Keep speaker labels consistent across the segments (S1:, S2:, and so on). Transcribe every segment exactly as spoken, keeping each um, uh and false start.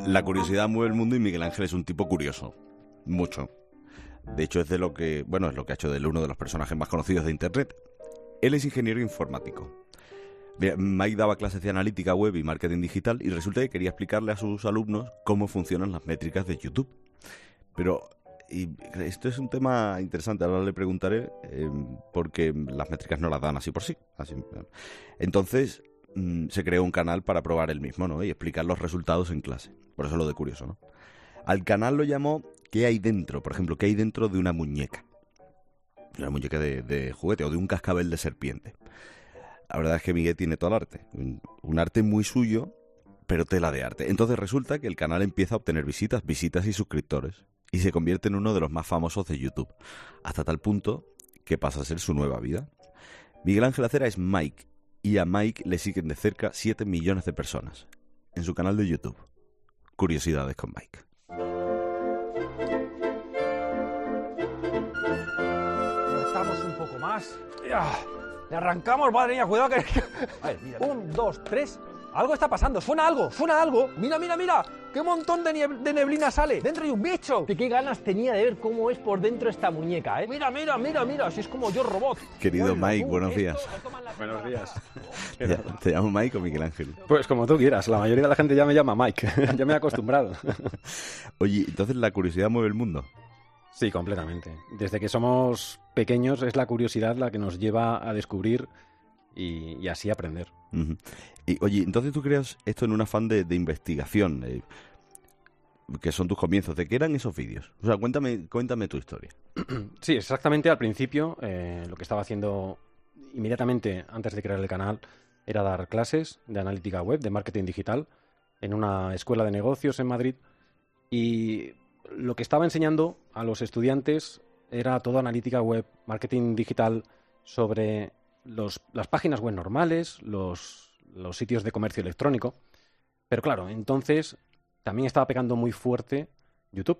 S1: La curiosidad mueve el mundo y Miguel Ángel es un tipo curioso. Mucho. De hecho, es de lo que, bueno, es lo que ha hecho de él uno de los personajes más conocidos de Internet. Él es ingeniero informático. Mike daba clases de analítica web y marketing digital y resulta que quería explicarle a sus alumnos cómo funcionan las métricas de YouTube. Pero y esto es un tema interesante, ahora le preguntaré, eh, porque las métricas no las dan así por sí. Así. Entonces mmm, se creó un canal para probar él mismo, ¿no? Y explicar los resultados en clase. Por eso lo de curioso, ¿no? Al canal lo llamó ¿Qué hay dentro? Por ejemplo, ¿qué hay dentro de una muñeca? Una muñeca de, de juguete o de un cascabel de serpiente. La verdad es que Miguel tiene todo el arte. Un, un arte muy suyo, pero tela de arte. Entonces resulta que el canal empieza a obtener visitas, visitas y suscriptores. Y se convierte en uno de los más famosos de YouTube. Hasta tal punto que pasa a ser su nueva vida. Miguel Ángel Acera es Mike. Y a Mike le siguen de cerca siete millones de personas. En su canal de YouTube. Curiosidades con Mike.
S2: Estamos un poco más. Ya. Le arrancamos, madre mía, cuidado que... A ver, mira, un, dos, tres... Algo está pasando, suena algo, suena algo. Mira, mira, mira, qué montón de, nieb- de neblina sale. Dentro hay un bicho.
S3: De qué ganas tenía de ver cómo es por dentro esta muñeca, ¿eh?
S2: Mira, mira, mira, mira, si es como Yo Robot.
S1: Querido
S2: Bueno,
S1: Mike,
S2: tú,
S1: buenos días.
S4: Buenos días.
S1: ¿Te, ¿Te llamo Mike o Miguel Ángel?
S4: Pues como tú quieras, la mayoría de la gente ya me llama Mike, ya me he acostumbrado.
S1: Oye, entonces la curiosidad mueve el mundo.
S4: Sí, completamente. Desde que somos pequeños es la curiosidad la que nos lleva a descubrir y, y así aprender.
S1: Uh-huh. Y oye, entonces tú creas esto en un afán de, de investigación, eh, que son tus comienzos. ¿De qué eran esos vídeos? O sea, cuéntame, cuéntame tu historia.
S4: Sí, exactamente. Al principio eh, lo que estaba haciendo inmediatamente antes de crear el canal era dar clases de analítica web, de marketing digital, en una escuela de negocios en Madrid. Y lo que estaba enseñando a los estudiantes era toda analítica web, marketing digital sobre los, las páginas web normales, los, los sitios de comercio electrónico. Pero claro, entonces también estaba pegando muy fuerte YouTube.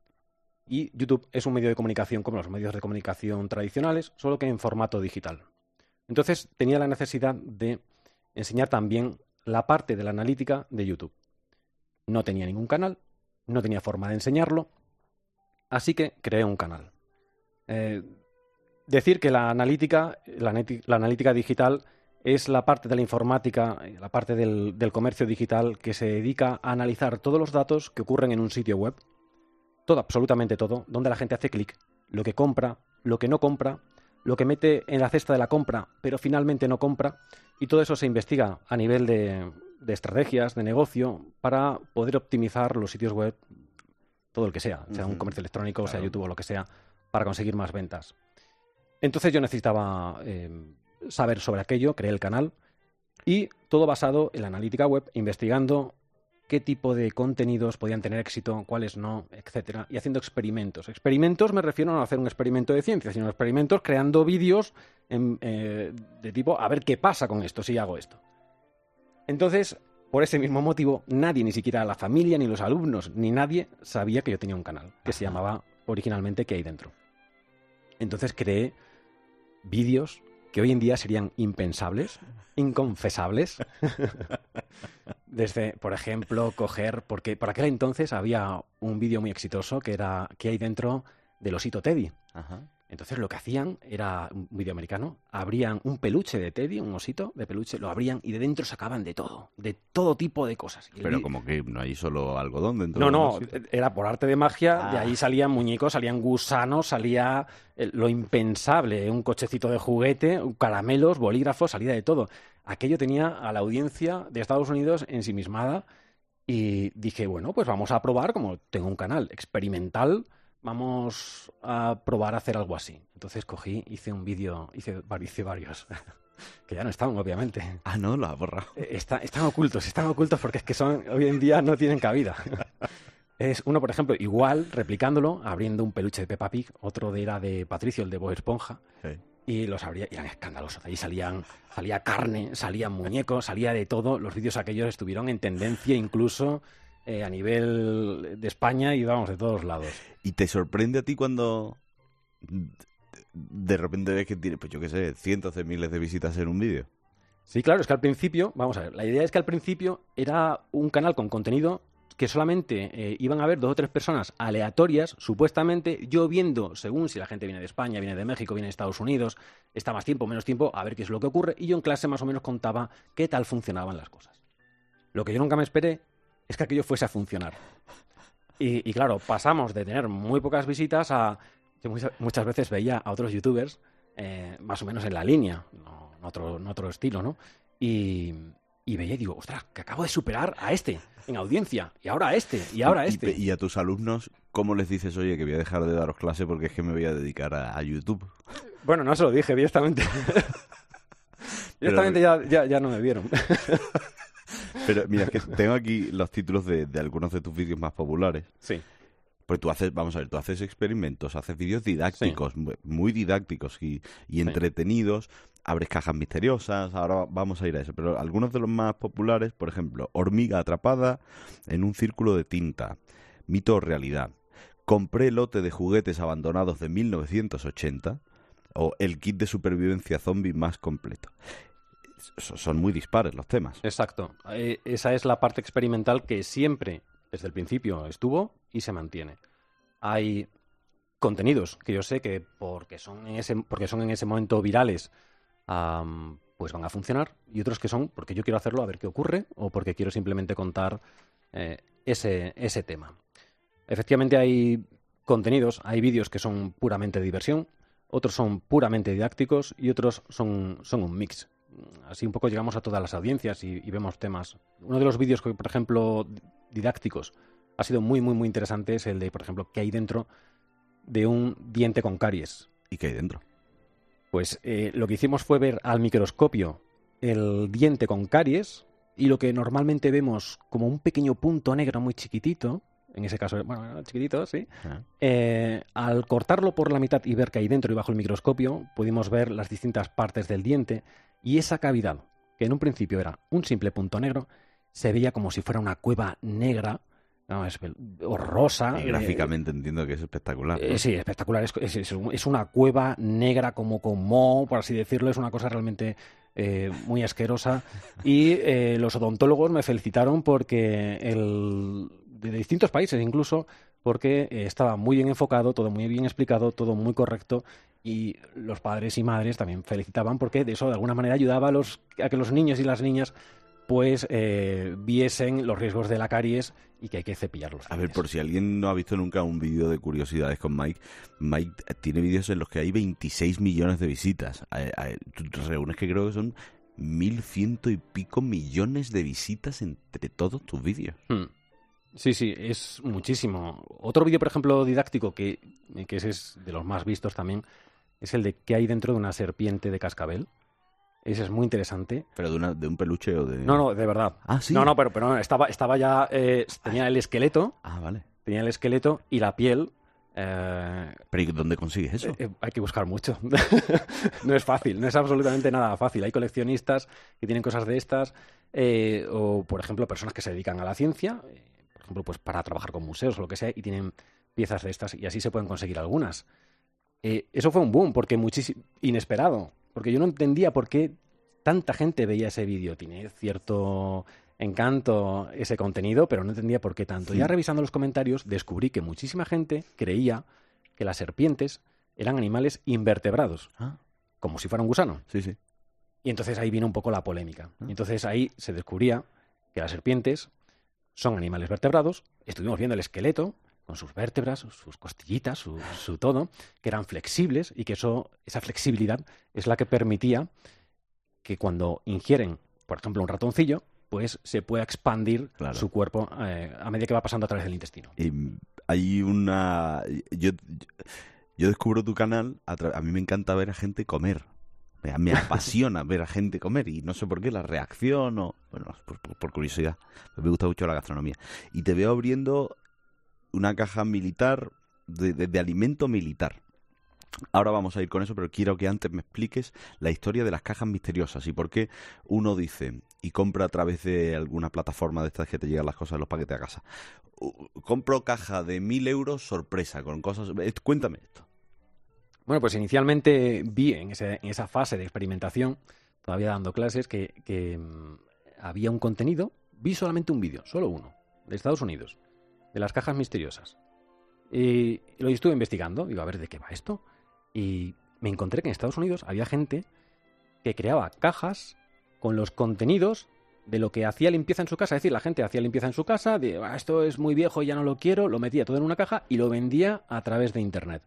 S4: Y YouTube es un medio de comunicación como los medios de comunicación tradicionales, solo que en formato digital. Entonces tenía la necesidad de enseñar también la parte de la analítica de YouTube. No tenía ningún canal, no tenía forma de enseñarlo, así que creé un canal. Eh, decir que la analítica, la, la analítica digital es la parte de la informática, la parte del, del comercio digital que se dedica a analizar todos los datos que ocurren en un sitio web, todo, absolutamente todo, donde la gente hace clic, lo que compra, lo que no compra, lo que mete en la cesta de la compra, pero finalmente no compra, y todo eso se investiga a nivel de, de estrategias, de negocio, para poder optimizar los sitios web, todo el que sea, sea un comercio electrónico, claro, sea YouTube o lo que sea, para conseguir más ventas. Entonces yo necesitaba eh, saber sobre aquello, creé el canal, y todo basado en la analítica web, investigando qué tipo de contenidos podían tener éxito, cuáles no, etcétera, y haciendo experimentos. Experimentos me refiero a no hacer un experimento de ciencia, sino experimentos creando vídeos en, eh, de tipo, a ver qué pasa con esto si hago esto. Entonces, por ese mismo motivo, nadie, ni siquiera la familia, ni los alumnos, ni nadie sabía que yo tenía un canal, que se llamaba originalmente ¿Qué hay dentro? Entonces creé vídeos que hoy en día serían impensables, inconfesables. Desde, por ejemplo, coger... Porque por aquel entonces había un vídeo muy exitoso que era ¿Qué hay dentro del osito Teddy? Ajá. Entonces lo que hacían era un vídeo americano, abrían un peluche de Teddy, un osito de peluche, lo abrían y de dentro sacaban de todo, de todo tipo de cosas. Y
S1: Pero como que no hay solo algodón dentro.
S4: No,
S1: de
S4: no,
S1: osito.
S4: Era por arte de magia,
S1: Ah.
S4: de ahí salían muñecos, salían gusanos, salía lo impensable, un cochecito de juguete, caramelos, bolígrafos, salía de todo. Aquello tenía a la audiencia de Estados Unidos ensimismada y dije, bueno, pues vamos a probar, como tengo un canal experimental, vamos a probar a hacer algo así. Entonces cogí, hice un vídeo, hice, hice varios, que ya no están, obviamente.
S1: Ah, no, lo has borrado.
S4: Está, están ocultos, están ocultos porque es que son hoy en día no tienen cabida. Es uno, por ejemplo, igual, replicándolo, abriendo un peluche de Peppa Pig, otro de, era de Patricio, el de Bob Esponja, sí. Y los abría y eran escandalosos. Ahí salían, salía carne, salían muñecos, salía de todo. Los vídeos aquellos estuvieron en tendencia incluso eh, a nivel de España y vamos, de todos lados.
S1: ¿Y te sorprende a ti cuando de repente ves que tiene, pues yo qué sé, cientos de miles de visitas en un vídeo?
S4: Sí, claro, es que al principio, vamos a ver, la idea es que al principio era un canal con contenido que solamente eh, iban a ver dos o tres personas aleatorias, supuestamente, yo viendo, según si la gente viene de España, viene de México, viene de Estados Unidos, está más tiempo, menos tiempo, a ver qué es lo que ocurre, y yo en clase más o menos contaba qué tal funcionaban las cosas. Lo que yo nunca me esperé es que aquello fuese a funcionar. Y, y claro, pasamos de tener muy pocas visitas a... Yo muchas, muchas veces veía a otros youtubers eh, más o menos en la línea, no, no, otro, no otro estilo, ¿no? Y, y veía y digo, ostras, que acabo de superar a este en audiencia, y ahora a este, y ahora a este.
S1: Y, y a tus alumnos, ¿cómo les dices, oye, que voy a dejar de daros clase porque es que me voy a dedicar a, a YouTube?
S4: Bueno, no se lo dije directamente. Directamente ya, ya, ya no me vieron.
S1: Pero mira, es que tengo aquí los títulos de, de algunos de tus vídeos más populares.
S4: Sí.
S1: Pues tú haces, vamos a ver, tú haces experimentos, haces vídeos didácticos, sí. muy didácticos y, y entretenidos, sí. Abres cajas misteriosas, ahora vamos a ir a eso. Pero algunos de los más populares, por ejemplo, hormiga atrapada en un círculo de tinta, mito o realidad, compré lote de juguetes abandonados de mil novecientos ochenta o el kit de supervivencia zombie más completo. Son muy dispares los temas.
S4: Exacto. Eh, esa es la parte experimental que siempre, desde el principio, estuvo y se mantiene. Hay contenidos que yo sé que porque son en ese, porque son en ese momento virales, um, pues van a funcionar, y otros que son porque yo quiero hacerlo a ver qué ocurre o porque quiero simplemente contar eh, ese, ese tema. Efectivamente hay contenidos, hay vídeos que son puramente de diversión, otros son puramente didácticos y otros son, son un mix. Así un poco llegamos a todas las audiencias y, y vemos temas. Uno de los vídeos que, por ejemplo, didácticos ha sido muy, muy, muy interesante es el de, por ejemplo, qué hay dentro de un diente con caries.
S1: ¿Y qué hay dentro?
S4: Pues eh, lo que hicimos fue ver al microscopio el diente con caries y lo que normalmente vemos como un pequeño punto negro muy chiquitito, en ese caso, bueno, chiquitito, sí. Ah. Eh, al cortarlo por la mitad y ver qué hay dentro y bajo el microscopio, pudimos ver las distintas partes del diente y esa cavidad, que en un principio era un simple punto negro, se veía como si fuera una cueva negra, no, es horrorosa.
S1: Y gráficamente eh, entiendo que es espectacular, ¿no?
S4: Eh, sí, espectacular. Es, es, es una cueva negra como con moho, por así decirlo. Es una cosa realmente eh, muy asquerosa. Y eh, los odontólogos me felicitaron porque el, de distintos países incluso, porque eh, estaba muy bien enfocado, todo muy bien explicado, todo muy correcto. Y los padres y madres también felicitaban porque de eso de alguna manera ayudaba a, los, a que los niños y las niñas pues eh, viesen los riesgos de la caries y que hay que cepillarlos.
S1: A ver, por si alguien no ha visto nunca un vídeo de curiosidades con Mike, Mike tiene vídeos en los que hay veintiséis millones de visitas. Tú reúnes que creo que son mil ciento y pico millones de visitas entre todos tus vídeos.
S4: Hmm. Sí, sí, es muchísimo. Otro vídeo, por ejemplo, didáctico, que, que ese es de los más vistos también, es el de qué hay dentro de una serpiente de cascabel. Ese es muy interesante.
S1: ¿Pero de, una, de un peluche o de...?
S4: No, no, de verdad.
S1: Ah, ¿sí?
S4: No, no, pero, pero no, estaba, estaba ya... Eh, tenía el esqueleto.
S1: Ah, vale.
S4: Tenía el esqueleto y la piel... Eh,
S1: ¿Pero y dónde consigues eso?
S4: Eh, eh, hay que buscar mucho. No es fácil, no es absolutamente nada fácil. Hay coleccionistas que tienen cosas de estas, eh, o, por ejemplo, personas que se dedican a la ciencia, eh, por ejemplo, pues para trabajar con museos o lo que sea, y tienen piezas de estas, y así se pueden conseguir algunas. Eh, eso fue un boom, porque muchísimo inesperado. Porque yo no entendía por qué tanta gente veía ese vídeo. Tiene cierto encanto ese contenido, pero no entendía por qué tanto. Sí. Ya revisando los comentarios descubrí que muchísima gente creía que las serpientes eran animales invertebrados, ah. como si fuera un gusano.
S1: Sí, sí.
S4: Y entonces ahí viene un poco la polémica. Ah. Y entonces ahí se descubría que las serpientes son animales vertebrados. Estuvimos viendo el esqueleto con sus vértebras, sus costillitas, su, su todo, que eran flexibles y que eso, esa flexibilidad es la que permitía que cuando ingieren, por ejemplo, un ratoncillo, pues se pueda expandir claro. su cuerpo eh, a medida que va pasando a través del intestino.
S1: Y hay una... Yo, yo descubro tu canal, a, tra... a mí me encanta ver a gente comer. Me, me apasiona ver a gente comer y no sé por qué, la reacción o... Bueno, por, por, por curiosidad. Me gusta mucho la gastronomía. Y te veo abriendo una caja militar, de, de, de alimento militar. Ahora vamos a ir con eso, pero quiero que antes me expliques la historia de las cajas misteriosas y por qué uno dice y compra a través de alguna plataforma de estas que te llegan las cosas, los paquetes a casa. Uh, compro caja de mil euros sorpresa con cosas... Cuéntame esto.
S4: Bueno, pues inicialmente vi en, ese, en esa fase de experimentación, todavía dando clases, que, que um, había un contenido, vi solamente un vídeo, solo uno, de Estados Unidos, de las cajas misteriosas. Y lo estuve investigando, digo, a ver, ¿de qué va esto? Y me encontré que en Estados Unidos había gente que creaba cajas con los contenidos de lo que hacía limpieza en su casa. Es decir, la gente hacía limpieza en su casa, de, ah, esto es muy viejo, ya no lo quiero, lo metía todo en una caja y lo vendía a través de Internet.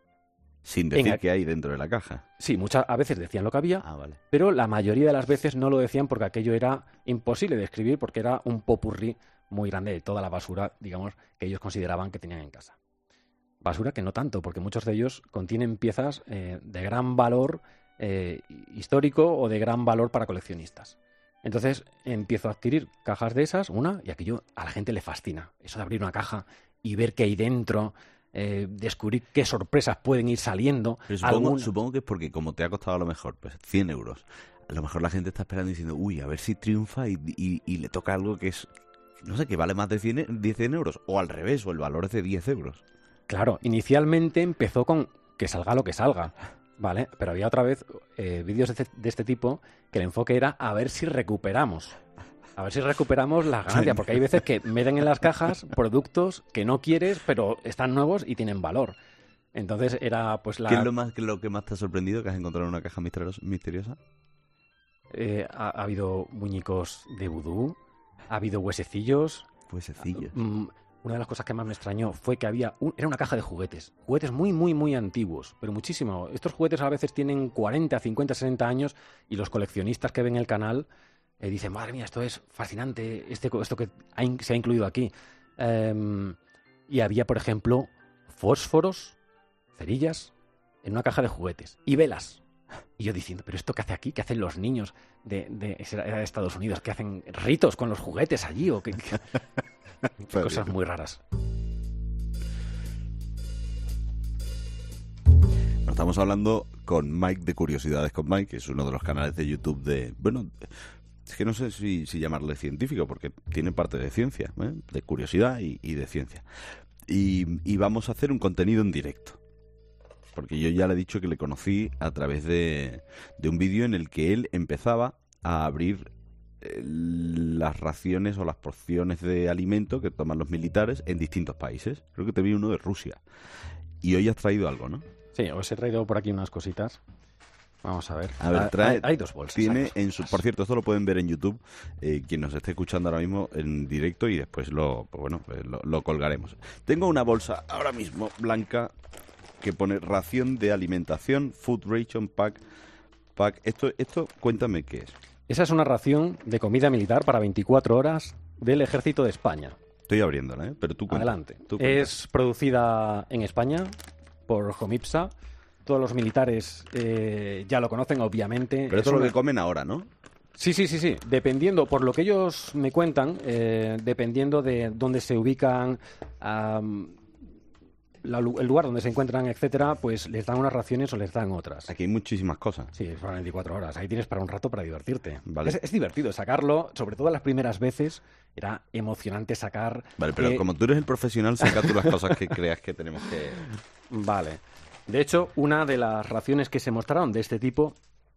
S1: Sin decir
S4: En a-
S1: qué hay dentro de la caja.
S4: Sí, muchas a veces decían lo que había,
S1: Ah, vale.
S4: pero la mayoría de las veces no lo decían porque aquello era imposible de escribir porque era un popurrí muy grande de toda la basura, digamos, que ellos consideraban que tenían en casa. Basura que no tanto, porque muchos de ellos contienen piezas eh, de gran valor eh, histórico o de gran valor para coleccionistas. Entonces empiezo a adquirir cajas de esas, una, y aquello a la gente le fascina. Eso de abrir una caja y ver qué hay dentro, eh, descubrir qué sorpresas pueden ir saliendo.
S1: Pero supongo,
S4: Algún-
S1: supongo que es porque como te ha costado a lo mejor pues cien euros, a lo mejor la gente está esperando diciendo, uy, a ver si triunfa y, y- y le toca algo que es, no sé, que vale más de cien, e- de cien euros. O al revés, o el valor es de diez euros.
S4: Claro, inicialmente empezó con que salga lo que salga, ¿vale? Pero había otra vez eh, vídeos de, este- de este tipo que el enfoque era a ver si recuperamos. A ver si recuperamos las ganancias, porque hay veces que meten en las cajas productos que no quieres, pero están nuevos y tienen valor. Entonces era pues la...
S1: ¿Qué es lo, más, qué es lo que más te ha sorprendido que has encontrado en una caja misterio- misteriosa?
S4: eh, ha, ha habido muñecos de vudú, ha habido huesecillos.
S1: Pues sencillo.
S4: Mm, Una de las cosas que más me extrañó fue que había un- era una caja de juguetes, juguetes muy, muy, muy antiguos, pero muchísimo. Estos juguetes a veces tienen cuarenta, cincuenta, sesenta años y los coleccionistas que ven el canal eh, dicen, madre mía, esto es fascinante, este, co- esto que ha in- se ha incluido aquí. Em, y había, por ejemplo, fósforos, cerillas, en una caja de juguetes y velas. Y yo diciendo, ¿pero esto qué hace aquí? ¿Qué hacen los niños de, de, era de Estados Unidos? ¿Qué hacen ritos con los juguetes allí? ¿O qué, qué? Cosas muy raras.
S1: Bueno, estamos hablando con Mike de Curiosidades con Mike, que es uno de los canales de YouTube de... Bueno, es que no sé si, si llamarle científico, porque tiene parte de ciencia, ¿eh? De curiosidad y, y de ciencia. Y, y vamos a hacer un contenido en directo. Porque yo ya le he dicho que le conocí a través de, de un vídeo en el que él empezaba a abrir eh, las raciones o las porciones de alimento que toman los militares en distintos países. Creo que te vi uno de Rusia. Y hoy has traído algo, ¿no?
S4: Sí, os he traído por aquí unas cositas. Vamos a ver.
S1: A ver,
S4: Ah,
S1: trae-
S4: hay, hay dos bolsas.
S1: Tiene
S4: hay dos
S1: en su,
S4: bolsas.
S1: por cierto, esto lo pueden ver en YouTube, eh, quien nos esté escuchando ahora mismo en directo y después lo, pues bueno, pues lo, lo colgaremos. Tengo una bolsa ahora mismo blanca que pone ración de alimentación, food ration pack, pack. Esto, esto, cuéntame qué es.
S4: Esa es una ración de comida militar para veinticuatro horas del Ejército de España.
S1: Estoy abriéndola, ¿eh? Pero tú cuenta,
S4: Adelante.
S1: tú cuenta.
S4: Es producida en España por Homipsa. Todos los militares eh, ya lo conocen, obviamente.
S1: Pero esto es
S4: una-
S1: lo que comen ahora, ¿no?
S4: Sí, sí, sí, sí. Dependiendo, por lo que ellos me cuentan, eh, dependiendo de dónde se ubican, am, la lu- el lugar donde se encuentran, etcétera, pues les dan unas raciones o les dan otras.
S1: Aquí hay muchísimas cosas.
S4: Sí, es para veinticuatro horas. Ahí tienes para un rato para divertirte.
S1: Vale.
S4: Es, es divertido sacarlo, sobre todo las primeras veces. Era emocionante sacar.
S1: Vale, pero
S4: eh,
S1: como tú eres el profesional, saca tú las cosas que creas que tenemos que...
S4: Vale. De hecho, una de las raciones que se mostraron de este tipo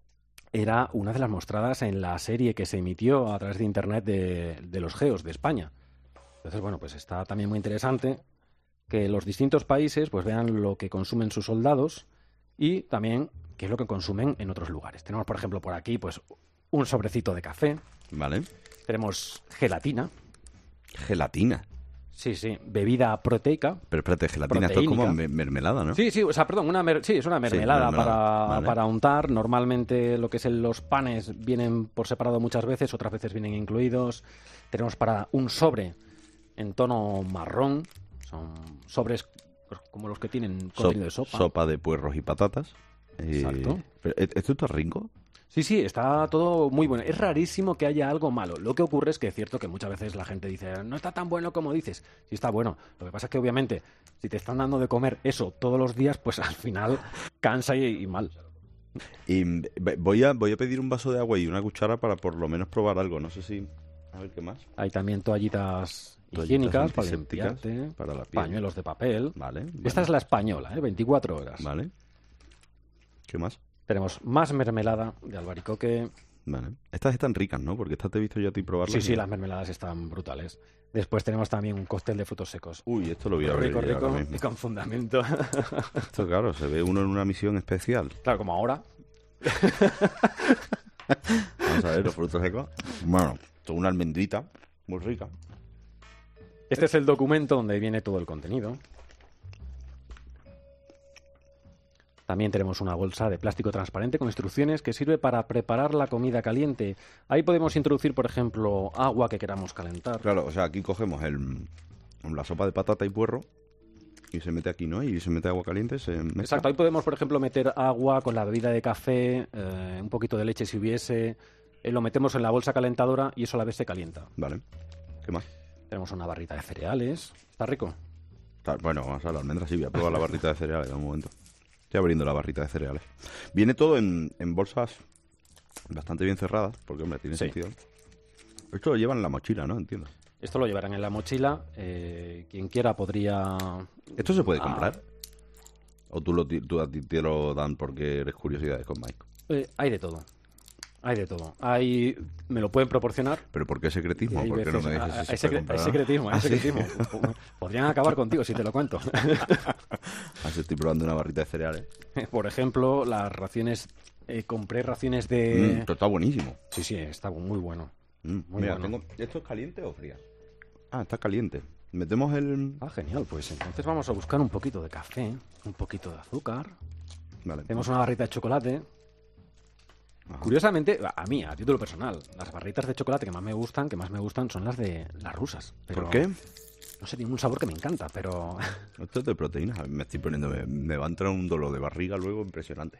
S4: era una de las mostradas en la serie que se emitió a través de internet de, de los Geos de España. Entonces, bueno, pues está también muy interesante que los distintos países pues vean lo que consumen sus soldados y también qué es lo que consumen en otros lugares. Tenemos, por ejemplo, por aquí pues un sobrecito de café,
S1: Vale.
S4: tenemos gelatina,
S1: Gelatina.
S4: sí, sí, bebida proteica.
S1: Pero espérate, gelatina, esto es como
S4: Proteínica.
S1: me- mermelada, ¿no?
S4: Sí, sí, o sea, perdón, una mer- sí, es una mermelada,
S1: mermelada,
S4: para,
S1: vale.
S4: para untar. Normalmente lo que es el- los panes vienen por separado muchas veces, otras veces vienen incluidos. Tenemos para un sobre en tono marrón, son sobres pues, como los que tienen
S1: So-
S4: contenido de sopa.
S1: Sopa de puerros y patatas. Eh,
S4: Exacto.
S1: pero, ¿e- ¿Esto está rico?
S4: Sí, sí, está todo muy bueno. Es rarísimo que haya algo malo. Lo que ocurre es que es cierto que muchas veces la gente dice, no está tan bueno como dices. Sí está bueno. Lo que pasa es que obviamente, si te están dando de comer eso todos los días, pues al final cansa y, y mal.
S1: Y mm, ve- voy a, voy a pedir un vaso de agua y una cuchara para por lo menos probar algo. No sé si... A ver, ¿qué más?
S4: Hay también toallitas,
S1: Toallitas
S4: higiénicas para
S1: antisépticas
S4: limpiarte,
S1: para la piel.
S4: pañuelos de papel.
S1: Vale. Vale.
S4: Esta es la española, ¿eh? veinticuatro horas.
S1: Vale. ¿Qué más?
S4: Tenemos más mermelada de albaricoque,
S1: Vale. Estas están ricas, ¿no? Porque estas te he visto yo a ti probarlas.
S4: Sí,
S1: y-
S4: sí, las mermeladas están brutales. Después tenemos también un cóctel de frutos secos.
S1: Uy, esto lo voy a ver
S4: Rico,
S1: yo
S4: rico
S1: ahora mismo.
S4: y con fundamento.
S1: Esto, claro, se ve uno en una misión especial.
S4: Claro, como ahora.
S1: Vamos a ver, los frutos secos. Bueno, esto es una almendrita muy rica.
S4: Este es el documento donde viene todo el contenido. También tenemos una bolsa de plástico transparente con instrucciones que sirve para preparar la comida caliente. Ahí podemos introducir, por ejemplo, agua que queramos calentar.
S1: Claro, o sea, aquí cogemos el, la sopa de patata y puerro y se mete aquí, ¿no? Y se mete agua caliente, se mezcla.
S4: Exacto, ahí podemos, por ejemplo, meter agua con la bebida de café, eh, un poquito de leche si hubiese, eh, lo metemos en la bolsa calentadora y eso a la vez se calienta.
S1: Vale. ¿Qué más?
S4: Tenemos una barrita de cereales, está rico.
S1: Está- Bueno, vamos a la almendra, sí, voy a probar la barrita de cereales de un momento. Estoy abriendo la barrita de cereales. Viene todo en, en bolsas bastante bien cerradas, porque, hombre, tiene
S4: Sí.
S1: sentido. Esto lo llevan en la mochila, ¿no? Entiendo.
S4: Esto lo llevarán en la mochila, eh, quien quiera podría...
S1: ¿Esto se puede
S4: Ah.
S1: comprar? ¿O tú, lo, ti- tú a ti te lo dan porque eres curiosidades con Mike?
S4: Eh, hay de todo, hay de todo. Hay, me lo pueden proporcionar.
S1: ¿Pero por qué
S4: y
S1: secretismo?
S4: hay
S1: ¿Por qué no
S4: veces-
S1: me
S4: ah,
S1: dices
S4: hay
S1: si se puede
S4: secre- hay
S1: comprar?
S4: secretismo, hay
S1: ¿Ah, sí?
S4: secretismo. Podrían acabar contigo si te lo cuento.
S1: Así estoy probando una barrita de cereales.
S4: Por ejemplo, las raciones... eh, compré raciones
S1: Mm,
S4: de...
S1: esto está buenísimo.
S4: Sí, sí, está muy bueno.
S1: Mm,
S4: Muy
S1: mira,
S4: bueno.
S1: tengo... ¿esto es caliente o fría? Ah, está caliente. Metemos el...
S4: Ah, genial, pues entonces vamos a buscar un poquito de café, un poquito de azúcar.
S1: Vale.
S4: Tenemos una barrita de chocolate.
S1: Ajá.
S4: Curiosamente, a mí, a título personal, las barritas de chocolate que más me gustan, que más me gustan, son las de las rusas. Pero
S1: ¿Por qué?
S4: No sé, tiene un sabor que me encanta, pero...
S1: Esto es de proteínas. A mí me estoy poniendo... Me, me va a entrar un dolor de barriga luego impresionante.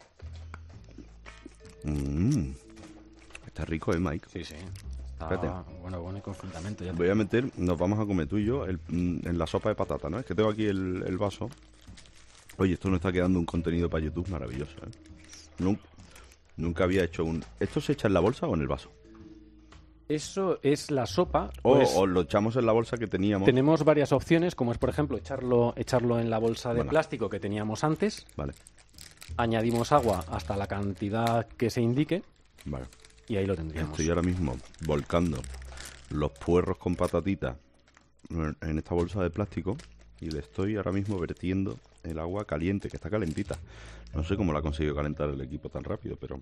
S1: Mm. Está rico, ¿eh, Mike?
S4: Sí, sí. Está
S1: Espérate.
S4: bueno, bueno y con fundamento. Ya.
S1: Voy a meter... Nos vamos a comer tú y yo el- mm, en la sopa de patata, ¿no? Es que tengo aquí el, el vaso. Oye, esto nos está quedando un contenido para YouTube maravilloso, ¿eh? Nunca, nunca había hecho un... ¿Esto se echa en la bolsa o en el vaso?
S4: Eso es la sopa.
S1: O,
S4: pues,
S1: o lo echamos en la bolsa que teníamos.
S4: tenemos varias opciones, como es, por ejemplo, echarlo, echarlo en la bolsa de
S1: Bueno.
S4: plástico que teníamos antes.
S1: Vale,
S4: Añadimos agua hasta la cantidad que se indique
S1: vale.
S4: y ahí lo tendríamos.
S1: Estoy ahora mismo volcando los puerros con patatita en en esta bolsa de plástico y le estoy ahora mismo vertiendo el agua caliente, que está calentita. No sé cómo la ha conseguido calentar el equipo tan rápido, pero...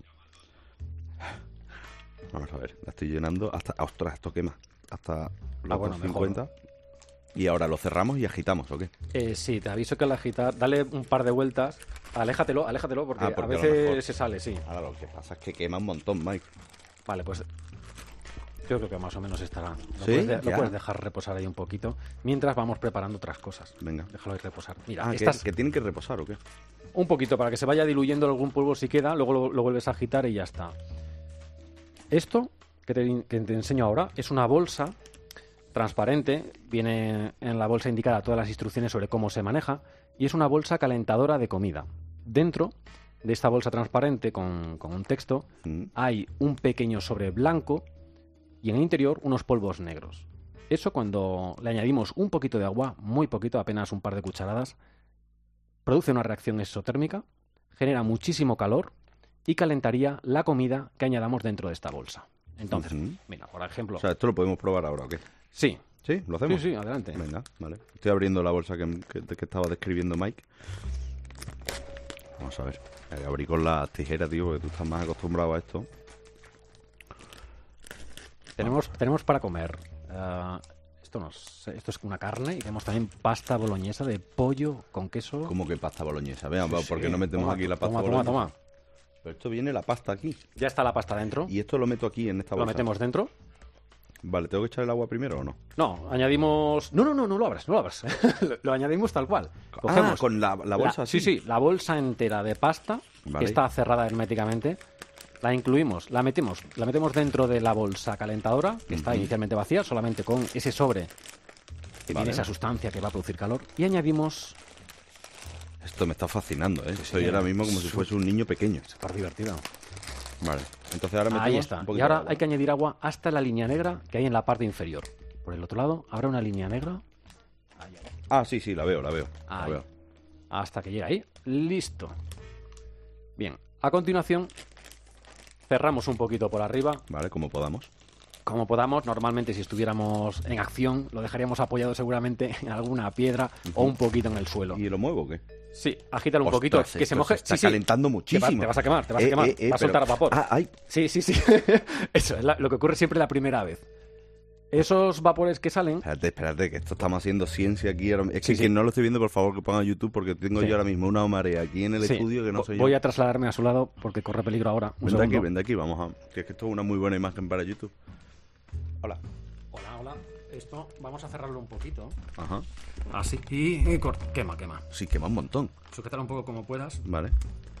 S1: Vamos a ver, la estoy llenando hasta... ¡Ostras, esto quema! Hasta los
S4: Ah, bueno,
S1: dos cincuenta. Y ahora lo cerramos y agitamos, ¿o qué?
S4: Eh, sí, te aviso que al agitar, dale un par de vueltas, aléjatelo, aléjatelo, porque,
S1: Ah, porque
S4: a
S1: a lo
S4: veces
S1: mejor-
S4: se sale, sí.
S1: Ahora lo que pasa es que quema un montón, Mike.
S4: Vale, pues yo creo que más o menos estará. Lo,
S1: ¿Sí?
S4: puedes, de- lo
S1: Ya.
S4: puedes dejar reposar ahí un poquito, mientras vamos preparando otras cosas.
S1: Venga.
S4: Déjalo ahí reposar. Mira,
S1: Ah, que,
S4: estas,
S1: que tienen que reposar, ¿o qué?
S4: un poquito para que se vaya diluyendo algún polvo si queda, luego lo, lo vuelves a agitar y ya está. Esto que te, que te enseño ahora es una bolsa transparente, viene en la bolsa indicada todas las instrucciones sobre cómo se maneja y es una bolsa calentadora de comida. Dentro de esta bolsa transparente con, con un texto
S1: Mm.
S4: hay un pequeño sobre blanco y en el interior unos polvos negros. Eso cuando le añadimos un poquito de agua, muy poquito, apenas un par de cucharadas, produce una reacción exotérmica, genera muchísimo calor y calentaría la comida que añadamos dentro de esta bolsa. Entonces,
S1: Ujú.
S4: mira, por ejemplo...
S1: O sea, esto lo podemos probar ahora, ¿o qué?
S4: sí,
S1: ¿Sí? ¿Lo
S4: sí,
S1: hacemos?
S4: sí, adelante.
S1: Venga, vale. Estoy abriendo la bolsa que, que, que estaba describiendo Mike. Vamos a ver. Eh, abrí con las tijeras, tío, porque tú estás más acostumbrado a esto.
S4: Tenemos, tenemos para comer... eh, esto, no sé, esto es una carne y tenemos también pasta boloñesa de pollo con queso.
S1: Como que pasta boloñesa. Vean,
S4: Sí,
S1: ¿por qué
S4: sí.
S1: no metemos
S4: Toma,
S1: aquí la pasta
S4: toma, toma,
S1: boloñesa?
S4: toma.
S1: Pero esto viene la pasta aquí.
S4: Ya está la pasta dentro.
S1: Y esto lo meto aquí en esta
S4: Lo
S1: bolsa.
S4: metemos dentro.
S1: Vale, ¿tengo que echar el agua primero o no?
S4: No, añadimos... No, no, no, no lo abras, no lo abras. lo, lo añadimos tal cual.
S1: Ah, con la, la bolsa
S4: Sí,
S1: así.
S4: sí, la bolsa entera de pasta,
S1: Vale.
S4: que está cerrada herméticamente, la incluimos, la metemos, la metemos dentro de la bolsa calentadora, que está
S1: Ujú.
S4: inicialmente vacía, solamente con ese sobre que
S1: Vale.
S4: tiene esa sustancia que va a producir calor, y añadimos...
S1: Esto me está fascinando, ¿eh? Estoy
S4: sí.
S1: ahora mismo como si fuese un niño pequeño.
S4: Súper divertido.
S1: Vale. Entonces ahora metemos
S4: Ahí
S1: un
S4: está.
S1: poquito
S4: Y
S1: de
S4: ahora
S1: agua.
S4: hay que añadir agua hasta la línea negra que hay en la parte inferior. Por el otro lado habrá una línea negra. Ahí, ahí.
S1: Ah, sí, sí, la veo, la veo. La
S4: Ahí.
S1: veo.
S4: Hasta que llegue ahí. Listo. Bien. A continuación, cerramos un poquito por arriba.
S1: Vale, como podamos.
S4: Como podamos. Normalmente, si estuviéramos en acción, lo dejaríamos apoyado seguramente en alguna piedra uh-huh. o un poquito en el suelo.
S1: ¿Y lo muevo o qué?
S4: Sí, agítalo un
S1: Ostras,
S4: poquito, que se moje.
S1: Se está
S4: sí,
S1: calentando
S4: sí.
S1: muchísimo.
S4: Te, va, te vas a quemar, te vas
S1: eh,
S4: a quemar.
S1: Eh, eh,
S4: va a soltar
S1: pero...
S4: vapor.
S1: Ah, ay.
S4: Sí, sí, sí. Eso es la, lo que ocurre siempre la primera vez. Esos vapores que salen...
S1: Espérate, espérate, que esto estamos haciendo ciencia aquí. Ahora... Es que
S4: sí,
S1: quien
S4: sí.
S1: no lo estoy viendo, por favor, que ponga YouTube, porque tengo
S4: sí.
S1: yo ahora mismo una marea aquí en el
S4: sí.
S1: estudio que no soy yo.
S4: Voy a trasladarme a su lado porque corre peligro ahora. Un
S1: Ven de aquí,
S4: segundo.
S1: ven de aquí, vamos a... Que es que esto es una muy buena imagen para YouTube. Hola.
S4: Hola, hola. Esto vamos a cerrarlo un poquito.
S1: Ajá.
S4: Así y, y cor... quema, quema.
S1: Sí, quema un montón.
S4: Sujétalo un poco como puedas.
S1: Vale.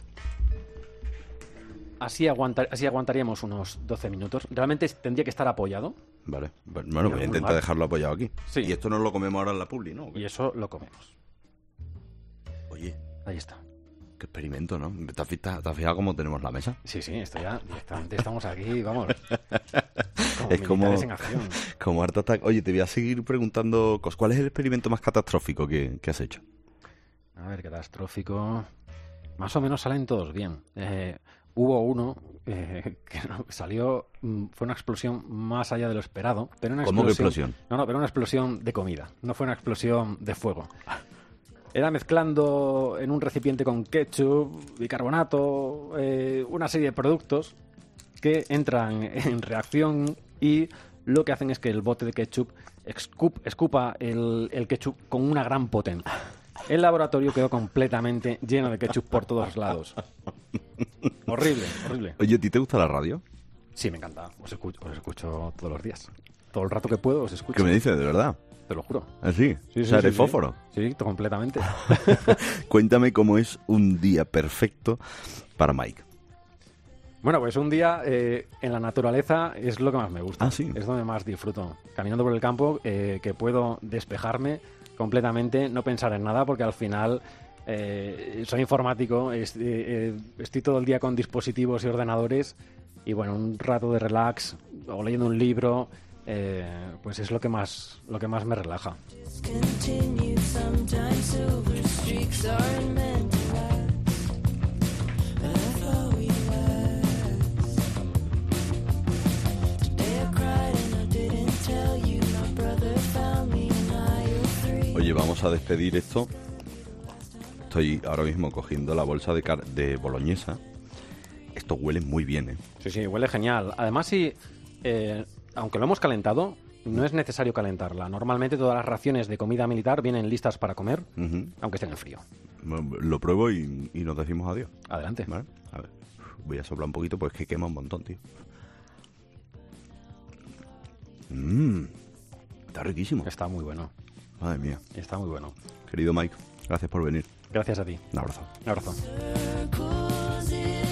S4: Así, aguantar, así aguantaríamos unos doce minutos. Realmente tendría que estar apoyado.
S1: Vale. Bueno, voy a intentar dejarlo apoyado aquí.
S4: Sí.
S1: Y esto no lo comemos ahora en la publi, ¿no?
S4: Y eso lo comemos.
S1: Oye.
S4: Ahí está.
S1: Qué experimento, ¿no? ¿Te has fijado, te has fijado cómo tenemos la mesa?
S4: Sí, sí, esto ya directamente estamos aquí, vamos. Como
S1: es como,
S4: en acción.
S1: como Art Attack. Oye, te voy a seguir preguntando cosas. ¿Cuál es el experimento más catastrófico que, que has hecho?
S4: A ver, catastrófico. Más o menos salen todos bien. Eh, hubo uno eh, que salió, fue una explosión más allá de lo esperado. Pero una
S1: ¿Cómo que explosión?
S4: No, no, pero una explosión de comida. No fue una explosión de fuego. Era mezclando en un recipiente con ketchup, bicarbonato, eh, una serie de productos que entran en reacción y lo que hacen es que el bote de ketchup escup, escupa el, el ketchup con una gran potencia. El laboratorio quedó completamente lleno de ketchup por todos lados. Horrible, horrible.
S1: Oye, ¿a ti te gusta la radio?
S4: Sí, me encanta. Os escucho, os escucho todos los días. Todo el rato que puedo os escucho.
S1: ¿Qué me dices, de verdad?
S4: Te lo juro.
S1: ¿Ah, sí?
S4: Sí,
S1: o
S4: sí,
S1: sea,
S4: sí,
S1: eres
S4: sí.
S1: fósforo.
S4: Sí, completamente.
S1: Cuéntame cómo es un día perfecto para Mike.
S4: Bueno, pues un día eh, en la naturaleza es lo que más me gusta.
S1: Ah, sí.
S4: Es donde más disfruto. Caminando por el campo, eh, que puedo despejarme completamente, no pensar en nada, porque al final eh, soy informático, es, eh, eh, estoy todo el día con dispositivos y ordenadores, y bueno, un rato de relax o leyendo un libro, eh, pues es lo que más, lo que más me relaja.
S1: Oye, vamos a despedir esto. Estoy ahora mismo cogiendo la bolsa de, car de boloñesa. Esto huele muy bien, ¿eh?
S4: Sí, sí, huele genial. Además, si, eh, aunque lo hemos calentado, no es necesario calentarla. Normalmente todas las raciones de comida militar vienen listas para comer, uh-huh. aunque estén en frío.
S1: Lo pruebo y, y nos decimos adiós.
S4: Adelante.
S1: ¿Vale? A ver, voy a soplar un poquito porque es que quema un montón, tío. Mmm, está riquísimo.
S4: Está muy bueno.
S1: Madre mía.
S4: Está muy bueno.
S1: Querido Mike, gracias por venir.
S4: Gracias a ti.
S1: Un abrazo.
S4: Un abrazo.